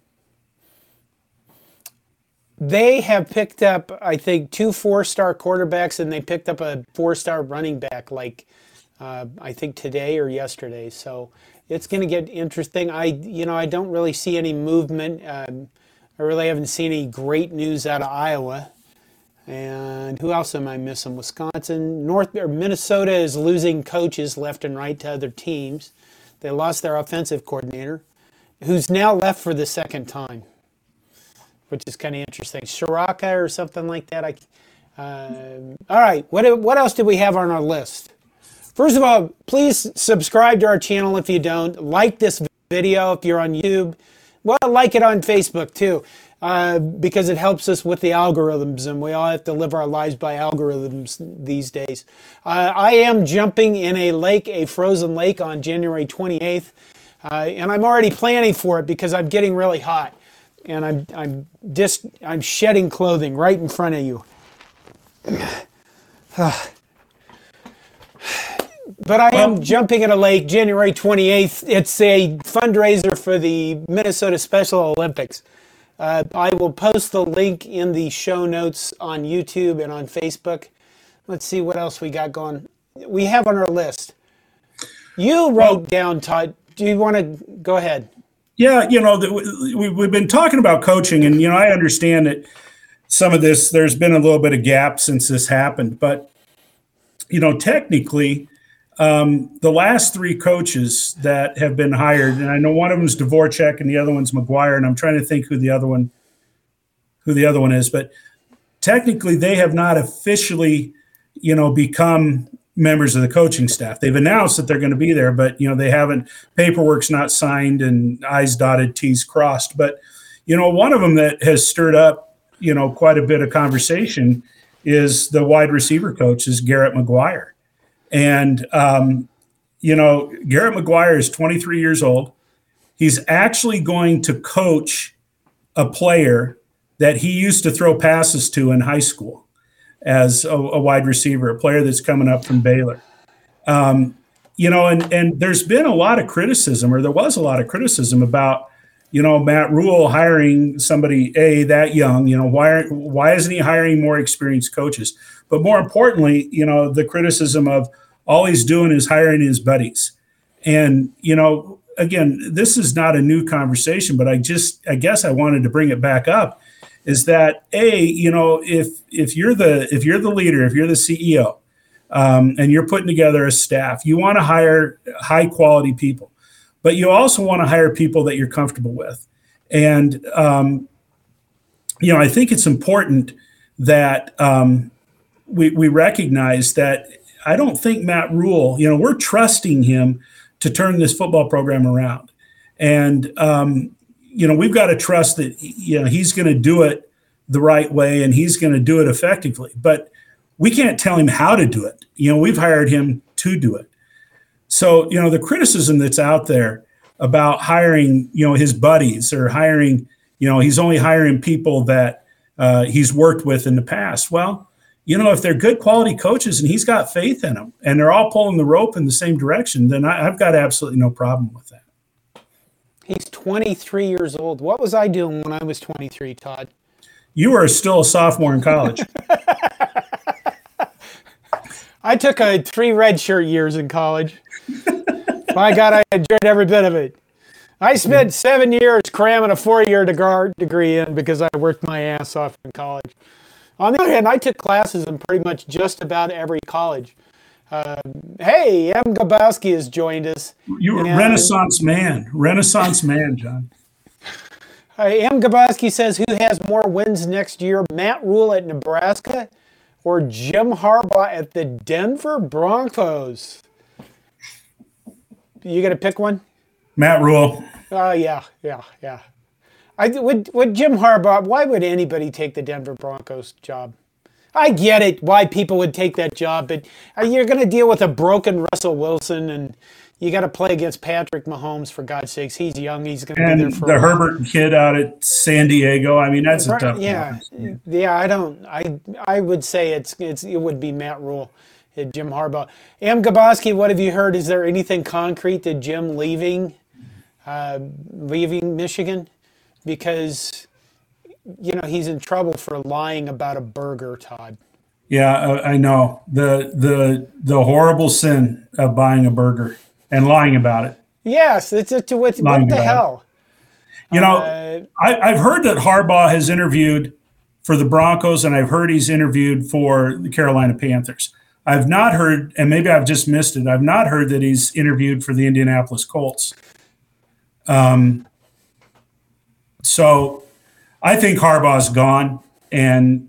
They have picked up, I think, 2 4-star quarterbacks, and they picked up a 4-star running back, I think today or yesterday. So it's going to get interesting. I don't really see any movement. I really haven't seen any great news out of Iowa. And who else am I missing? Wisconsin, Minnesota is losing coaches left and right to other teams. They lost their offensive coordinator, who's now left for the second time, which is kind of interesting. Shiraka or something like that. All right, what else do we have on our list? First of all, please subscribe to our channel if you don't. Like this video if you're on YouTube. Well, like it on Facebook too, because it helps us with the algorithms, and we all have to live our lives by algorithms these days. I am jumping in a frozen lake on January 28th, and I'm already planning for it because I'm getting really hot, and I'm shedding clothing right in front of you. But I am jumping in a lake January 28th. It's a fundraiser for the Minnesota Special Olympics. I will post the link in the show notes on YouTube and on Facebook. Let's see what else we got going. We have on our list. You wrote down, Todd. Do you want to go ahead? Yeah, we've been talking about coaching, and, I understand that some of this, there's been a little bit of gap since this happened. But, technically, the last three coaches that have been hired, and I know one of them is Dvorak and the other one's McGuire, and I'm trying to think who the other one is, but technically they have not officially, become members of the coaching staff. They've announced that they're going to be there, but they haven't. Paperwork's not signed and I's dotted, T's crossed. But one of them that has stirred up quite a bit of conversation is the wide receiver coach, is Garrett McGuire. And, Garrett McGuire is 23 years old. He's actually going to coach a player that he used to throw passes to in high school as a wide receiver, a player that's coming up from Baylor. And there's been a lot of criticism, or there was a lot of criticism about, Matt Rule hiring somebody, that young, why isn't he hiring more experienced coaches? But more importantly, the criticism of, all he's doing is hiring his buddies. And, again, this is not a new conversation, but I guess I wanted to bring it back up, is that, if you're the leader, if you're the CEO, and you're putting together a staff, you want to hire high quality people, but you also want to hire people that you're comfortable with. And, I think it's important that we recognize that I don't think Matt Rule, we're trusting him to turn this football program around. And, we've got to trust that, he's going to do it the right way and he's going to do it effectively. But we can't tell him how to do it. We've hired him to do it. So, the criticism that's out there about hiring, his buddies, or hiring, he's only hiring people that he's worked with in the past. Well, if they're good quality coaches and he's got faith in them and they're all pulling the rope in the same direction, then I've got absolutely no problem with that. He's 23 years old. What was I doing when I was 23, Todd? You were still a sophomore in college. I took 3 redshirt years in college. By God, I enjoyed every bit of it. I spent 7 years cramming a 4-year degree in because I worked my ass off in college. On the other hand, I took classes in pretty much just about every college. Hey, M. Gabowski has joined us. You were a Renaissance man, John. M. Gabowski says, who has more wins next year, Matt Rule at Nebraska or Jim Harbaugh at the Denver Broncos? You going to pick one? Matt Rule. Oh, yeah. Would Jim Harbaugh, why would anybody take the Denver Broncos job? I get it, why people would take that job, but you're going to deal with a broken Russell Wilson, and you got to play against Patrick Mahomes, for God's sakes. He's young. He's going to be there for the Herbert kid out at San Diego. I mean, that's a tough one. Yeah. I would say it would be Matt Rule, Jim Harbaugh. M. Gabowski, what have you heard? Is there anything concrete to Jim leaving Michigan? Because, he's in trouble for lying about a burger, Todd. Yeah, I know. The horrible sin of buying a burger and lying about it. Yes, what the hell? I've heard that Harbaugh has interviewed for the Broncos, and I've heard he's interviewed for the Carolina Panthers. I've not heard, and maybe I've just missed it, I've not heard that he's interviewed for the Indianapolis Colts. So I think Harbaugh's gone, and,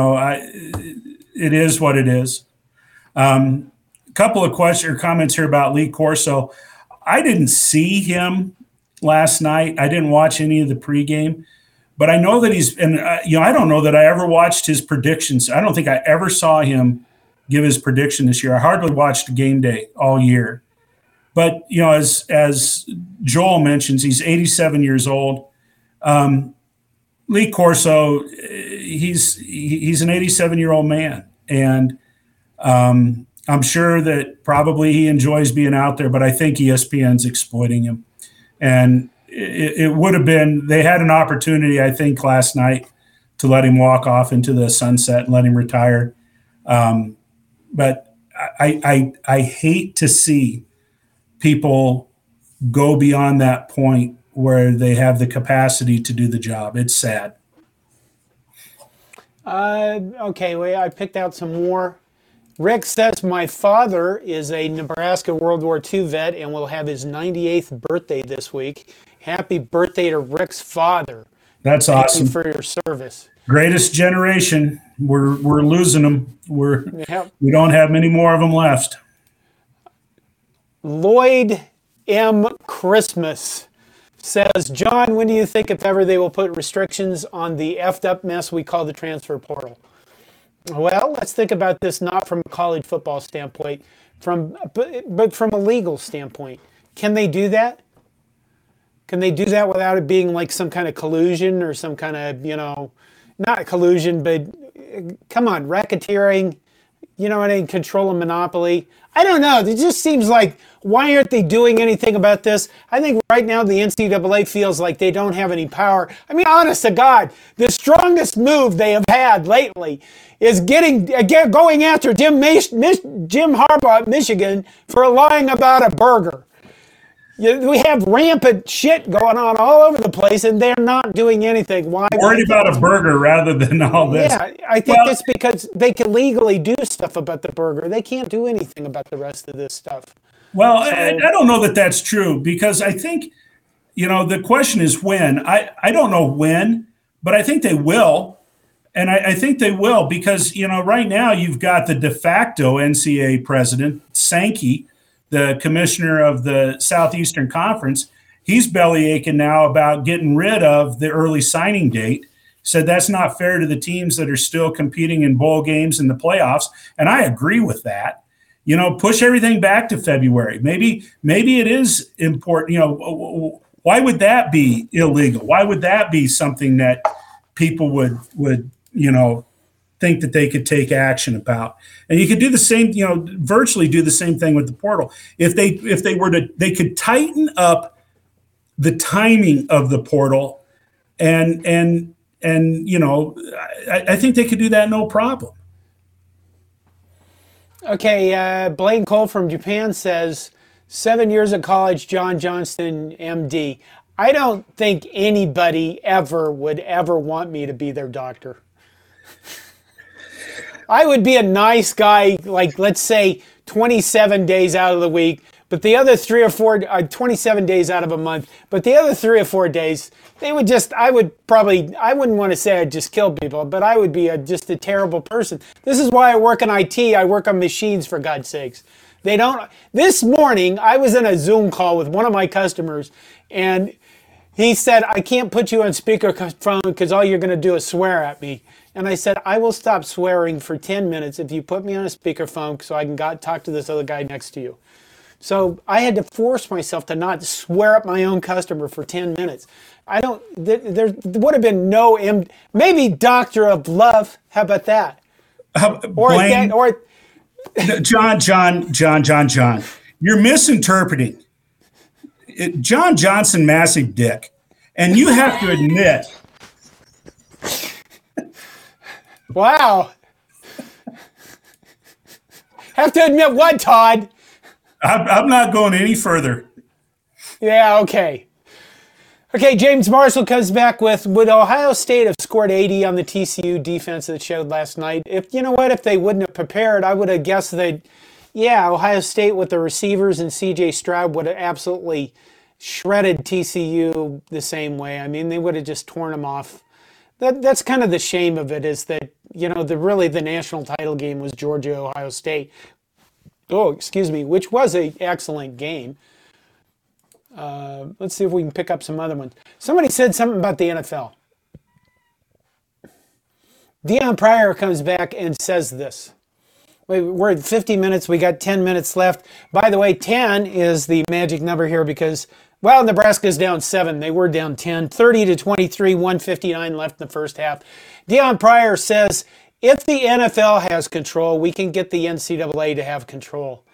it is what it is. Couple of questions or comments here about Lee Corso. I didn't see him last night. I didn't watch any of the pregame, but I know that I don't know that I ever watched his predictions. I don't think I ever saw him give his prediction this year. I hardly watched game day all year. But, as Joel mentions, he's 87 years old. Lee Corso, he's an 87-year-old man. And I'm sure that probably he enjoys being out there, but I think ESPN's exploiting him. And it would have been – they had an opportunity, I think, last night to let him walk off into the sunset and let him retire. But I hate to see people go beyond that point where they have the capacity to do the job. It's sad. Okay, well, I picked out some more. Rick says, my father is a Nebraska World War II vet and will have his 98th birthday this week. Happy birthday to Rick's father. That's awesome. Thank you for your service. Greatest generation. We're losing them. We don't have many more of them left. Lloyd M. Christmas says, John, when do you think, if ever, they will put restrictions on the effed up mess we call the transfer portal? Well, let's think about this not from a college football standpoint, but from a legal standpoint. Can they do that? Can they do that without it being like some kind of collusion or some kind of, not collusion, but come on, racketeering, control a monopoly? I don't know. It just seems like, why aren't they doing anything about this? I think right now the NCAA feels like they don't have any power. I mean, honest to God, the strongest move they have had lately is going after Jim Harbaugh at Michigan for lying about a burger. We have rampant shit going on all over the place, and they're not doing anything. Why? Worried about a burger rather than all this. Yeah, I think it's because they can legally do stuff about the burger. They can't do anything about the rest of this stuff. Well, I don't know that that's true, because I think, the question is when. I don't know when, but I think they will. And I think they will because, right now you've got the de facto NCAA president, Sankey, the commissioner of the Southeastern Conference. He's belly aching now about getting rid of the early signing date. Said that's not fair to the teams that are still competing in bowl games and the playoffs. And I agree with that. Push everything back to February. Maybe it is important. Why would that be illegal? Why would that be something that people would think that they could take action about? And you could do the same, virtually do the same thing with the portal. If they were to, they could tighten up the timing of the portal, and I think they could do that no problem. Okay, Blaine Cole from Japan says, 7 years of college, John Johnston, MD. I don't think anybody would ever want me to be their doctor. I would be a nice guy, like, let's say 27 days out of the week, but the other 27 days out of a month, but the other 3 or 4 days, I wouldn't want to say I'd just kill people, but I would be just a terrible person. This is why I work in IT. I work on machines, for God's sakes. This morning, I was in a Zoom call with one of my customers, and he said, I can't put you on speakerphone because all you're going to do is swear at me. And I said, I will stop swearing for 10 minutes if you put me on a speakerphone so I can talk to this other guy next to you. So I had to force myself to not swear at my own customer for 10 minutes. There would have been maybe Doctor of Love. How about that? John, you're misinterpreting. John Johnson, massive dick. And you have to admit. Wow. Have to admit what, Todd? I'm not going any further. Yeah, okay. Okay, James Marshall comes back with, would Ohio State have scored 80 on the TCU defense that showed last night? If, you know what, if they wouldn't have prepared, I would have guessed that, yeah, Ohio State with the receivers and C.J. Stroud would have absolutely shredded TCU the same way. I mean, they would have just torn them off. That's kind of the shame of it, is that, you know, the national title game was Georgia-Ohio State. Oh, excuse me, which was an excellent game. Let's see if we can pick up some other ones. Somebody said something about the NFL. Deion Pryor comes back and says this. We're at 50 minutes. We got 10 minutes left. By the way, 10 is the magic number here because, well, Nebraska's down 7. They were down 10. 30-23, 1:59 left in the first half. Deion Pryor says, if the NFL has control, we can get the NCAA to have control.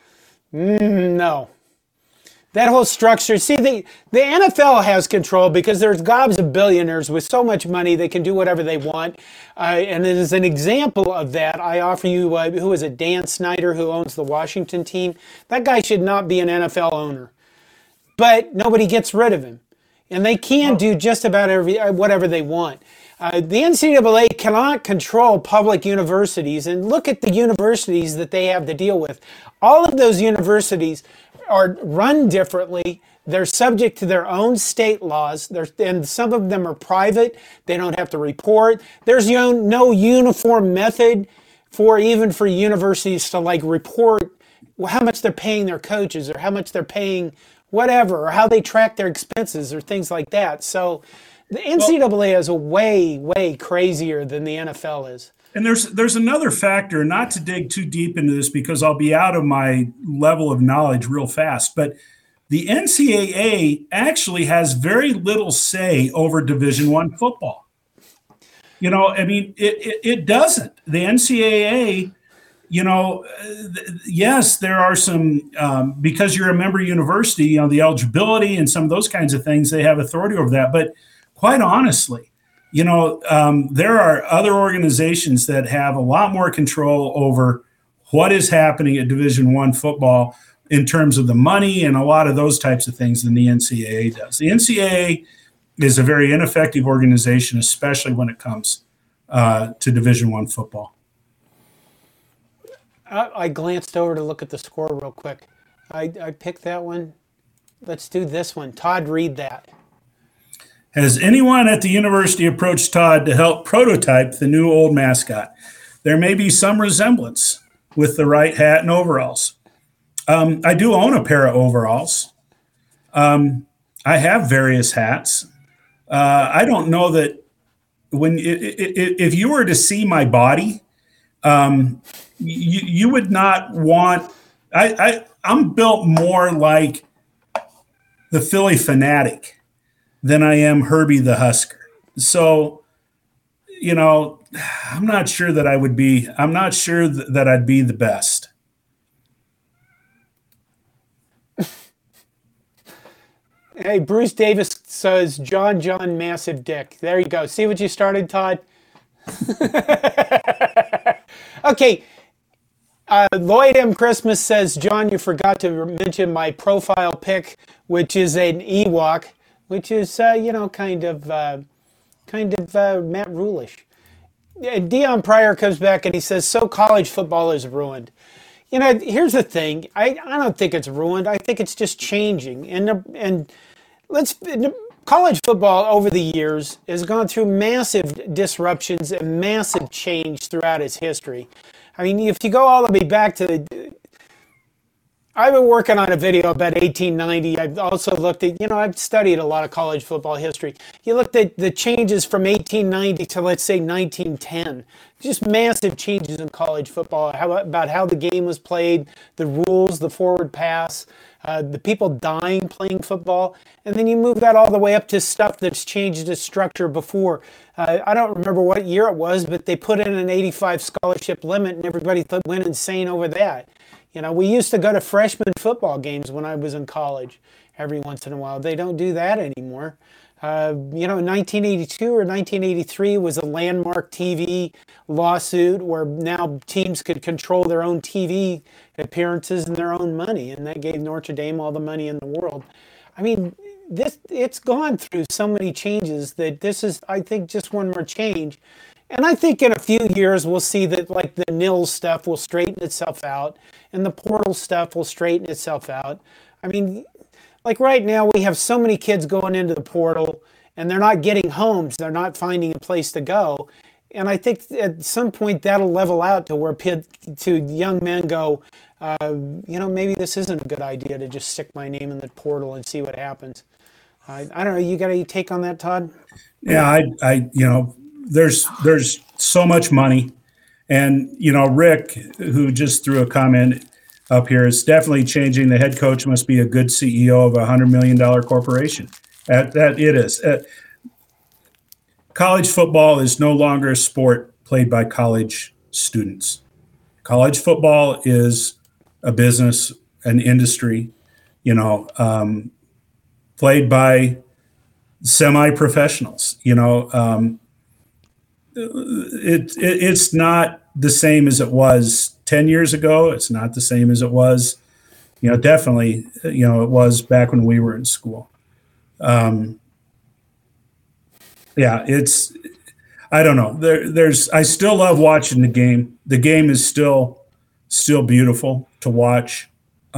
No. That whole structure, see, the NFL has control because there's gobs of billionaires with so much money they can do whatever they want. And as an example of that, I offer you, who is it, Dan Snyder, who owns the Washington team. That guy should not be an NFL owner. But nobody gets rid of him. And they can do just about whatever they want. The NCAA cannot control public universities. And look at the universities that they have to deal with. All of those universities are run differently. They're subject to their own state laws. And some of them are private. They don't have to report. There's no uniform method for universities to report how much they're paying their coaches or how much they're paying whatever, or how they track their expenses or things like that. So the NCAA is way, way crazier than the NFL is. And there's another factor, not to dig too deep into this because I'll be out of my level of knowledge real fast, but the NCAA actually has very little say over Division I football. You know, I mean, it doesn't. The NCAA, you know, yes, there are some, because you're a member university, you know, the eligibility and some of those kinds of things, they have authority over that. But quite honestly, you know, there are other organizations that have a lot more control over what is happening at Division I football in terms of the money and a lot of those types of things than the NCAA does. The NCAA is a very ineffective organization, especially when it comes to Division I football. I glanced over to look at the score real quick. I picked that one. Let's do this one. Todd, read that. Has anyone at the university approached Todd to help prototype the new old mascot? There may be some resemblance with the right hat and overalls. I do own a pair of overalls. I have various hats. I don't know that if you were to see my body, you would not want. I'm built more like the Philly Fanatic than I am Herbie the Husker. So, you know, I'm not sure that I'd be the best. Hey, Bruce Davis says, John, massive dick. There you go. See what you started, Todd? Okay. Lloyd M. Christmas says, John, you forgot to mention my profile pic, which is an Ewok, which is, kind of Matt Rulish. Deion Pryor comes back and he says, so college football is ruined. You know, here's the thing. I don't think it's ruined. I think it's just changing. And college football over the years has gone through massive disruptions and massive change throughout its history. I mean, if you go all the way back to I've been working on a video about 1890. I've also looked at, I've studied a lot of college football history. You looked at the changes from 1890 to, let's say, 1910. Just massive changes in college football, about how the game was played, the rules, the forward pass, the people dying playing football. And then you move that all the way up to stuff that's changed its structure before. I don't remember what year it was, but they put in an 85 scholarship limit and everybody went insane over that. We used to go to freshman football games when I was in college every once in a while. They don't do that anymore. In 1982 or 1983 was a landmark TV lawsuit where now teams could control their own TV appearances and their own money, and that gave Notre Dame all the money in the world. I mean, it's gone through so many changes that this is, I think, just one more change. And I think in a few years we'll see that like the nil stuff will straighten itself out and the portal stuff will straighten itself out. I mean, like right now we have so many kids going into the portal and they're not getting homes. They're not finding a place to go. And I think at some point that'll level out to where young men go, maybe this isn't a good idea to just stick my name in the portal and see what happens. I don't know. You got any take on that, Todd? Yeah, there's so much money, and Rick, who just threw a comment up here, is definitely changing. The head coach must be a good CEO of $100 million corporation. That it is. College football is no longer a sport played by college students. College football is a business, an industry, played by semi-professionals. It's not the same as it was 10 years ago. It's not the same as it was, definitely, it was back when we were in school. I don't know. I still love watching the game. The game is still beautiful to watch.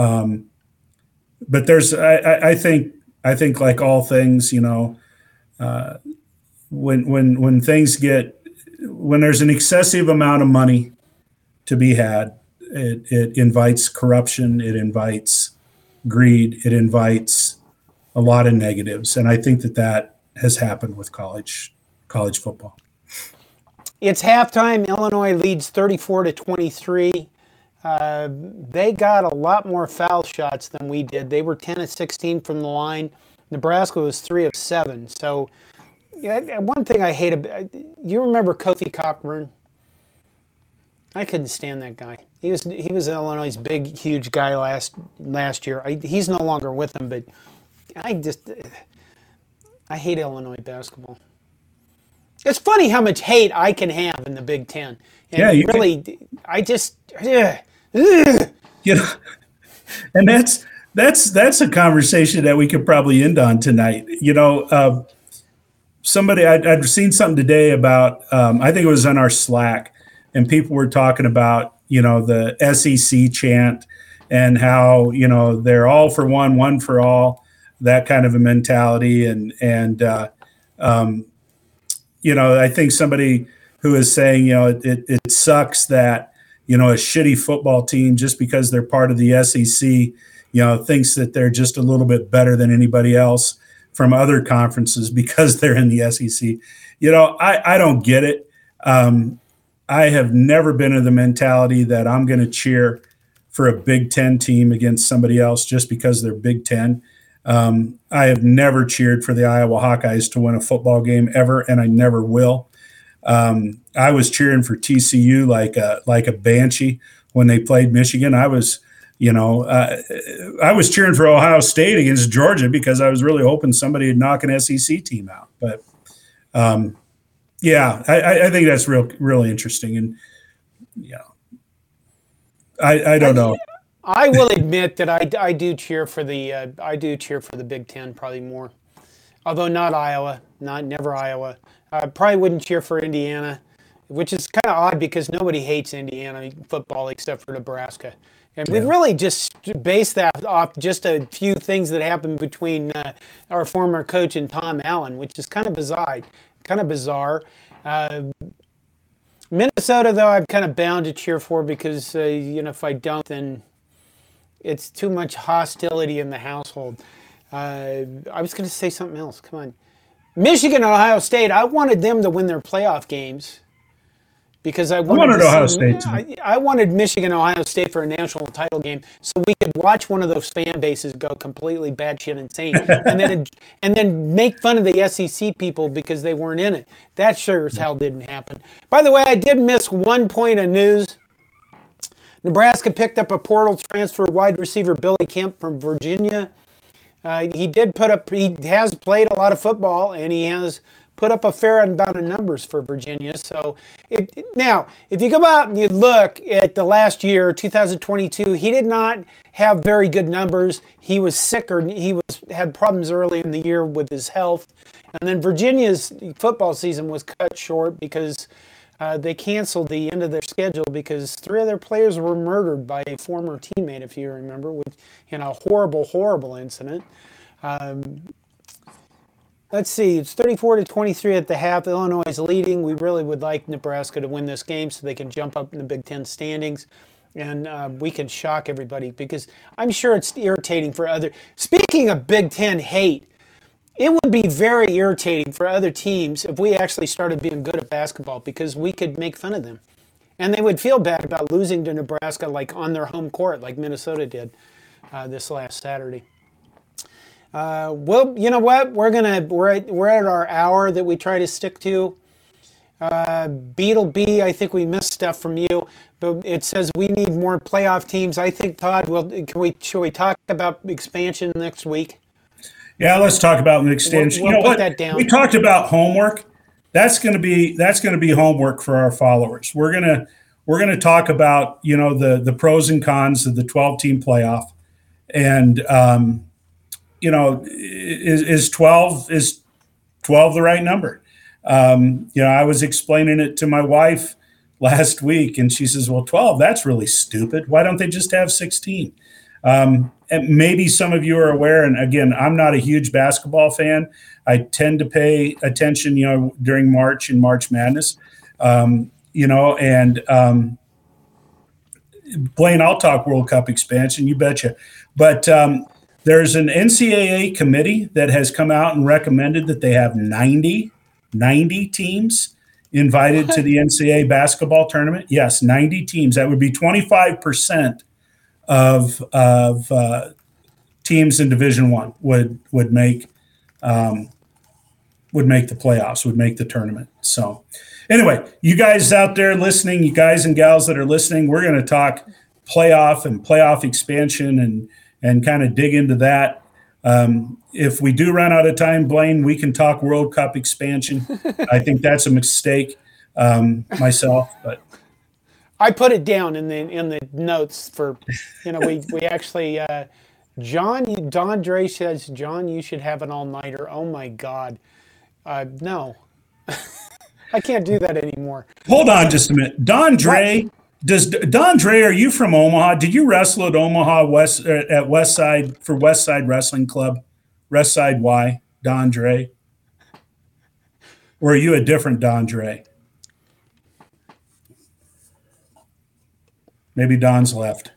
But I think like all things, when things when there's an excessive amount of money to be had, it invites corruption, it invites greed, it invites a lot of negatives. And I think that has happened with college football. It's halftime. Illinois leads 34-23. They got a lot more foul shots than we did. They were 10 of 16 from the line. Nebraska was 3 of 7. So, one thing I hate about, you remember Kofi Cockburn? I couldn't stand that guy. He was Illinois' big, huge guy last year. He's no longer with them, but I hate Illinois basketball. It's funny how much hate I can have in the Big Ten. And and that's a conversation that we could probably end on tonight. Somebody I'd seen something today about I think it was on our Slack, and people were talking about the SEC chant and how they're all for one for all, that kind of a mentality, and I think somebody who is saying it sucks that a shitty football team, just because they're part of the SEC, thinks that they're just a little bit better than anybody else from other conferences because they're in the SEC. I don't get it. I have never been of the mentality that I'm going to cheer for a Big Ten team against somebody else just because they're Big Ten. I have never cheered for the Iowa Hawkeyes to win a football game ever, and I never will. I was cheering for TCU like a banshee when they played Michigan. I was cheering for Ohio State against Georgia because I was really hoping somebody would knock an SEC team out. But I think that's really interesting. And I don't know. I will admit that I do cheer for the Big Ten probably more, although not Iowa, never Iowa. I probably wouldn't cheer for Indiana, which is kind of odd because nobody hates Indiana football except for Nebraska. And we really just based that off just a few things that happened between our former coach and Tom Allen, which is kind of bizarre. Minnesota, though, I'm kind of bound to cheer for because, if I don't, then it's too much hostility in the household. I was going to say something else. Come on. Michigan and Ohio State, I wanted them to win their playoff games because I wanted Ohio State too. I wanted Michigan and Ohio State for a national title game so we could watch one of those fan bases go completely batshit insane and then make fun of the SEC people because they weren't in it. That sure as hell didn't happen. By the way, I did miss one point of news. Nebraska picked up a portal transfer wide receiver Billy Kemp from Virginia. He has played a lot of football, and he has put up a fair amount of numbers for Virginia. So now, if you go out and you look at the last year, 2022, he did not have very good numbers. He was sick, or had problems early in the year with his health. And then Virginia's football season was cut short because they canceled the end of their schedule because 3 of their players were murdered by a former teammate, if you remember, in a horrible, horrible incident. Let's see, it's 34-23 at the half. Illinois is leading. We really would like Nebraska to win this game so they can jump up in the Big Ten standings. And we can shock everybody because I'm sure it's irritating for other. Speaking of Big Ten hate, it would be very irritating for other teams if we actually started being good at basketball because we could make fun of them. And they would feel bad about losing to Nebraska like on their home court like Minnesota did this last Saturday. Well, you know what? We're at our hour that we try to stick to. Beetle B, I think we missed stuff from you, but it says we need more playoff teams. I think, Todd, should we talk about expansion next week? Yeah, let's talk about an extension. We'll you know put what? that down. We talked about homework. That's going to be homework for our followers. We're gonna talk about the pros and cons of the 12-team playoff, and is 12 the right number? I was explaining it to my wife last week, and she says, "Well, 12, that's really stupid. Why don't they just have 16?" And maybe some of you are aware, and again, I'm not a huge basketball fan. I tend to pay attention, during March and March Madness, Blaine, I'll talk World Cup expansion, you betcha. But there's an NCAA committee that has come out and recommended that they have 90 teams invited to the NCAA basketball tournament. Yes, 90 teams. That would be 25% of teams in Division I would make the playoffs, would make the tournament. So anyway, you guys out there listening, you guys and gals that are listening, we're going to talk playoff and playoff expansion and kind of dig into that. If we do run out of time, Blaine, we can talk World Cup expansion. I think that's a mistake myself, but I put it down in the notes for, we actually, Don Dre says, John, you should have an all-nighter. Oh my God. No, I can't do that anymore. Hold on just a minute. Don Dre, are you from Omaha? Did you wrestle at Omaha at West Side for West Side Wrestling Club? West Side Y, Don Dre? Or are you a different Don Dre? Maybe Don's left.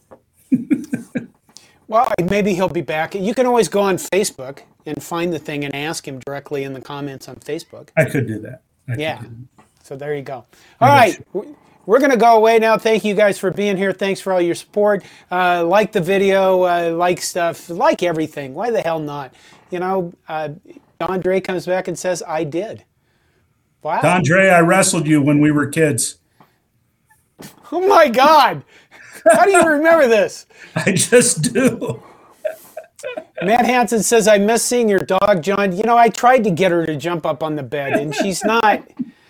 Well, maybe he'll be back. You can always go on Facebook and find the thing and ask him directly in the comments on Facebook. I could do that. So there you go. All right. We're going to go away now. Thank you guys for being here. Thanks for all your support. Like the video, like stuff, like everything. Why the hell not? Don Dre comes back and says, I did. Wow. Don Dre, I wrestled you when we were kids. Oh my God. How do you remember this? I just do. Matt Hansen says, I miss seeing your dog, John. I tried to get her to jump up on the bed, and she's not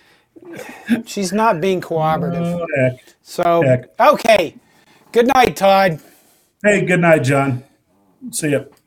being cooperative. Oh, heck. So, okay. Good night, Todd. Hey, good night, John. See ya.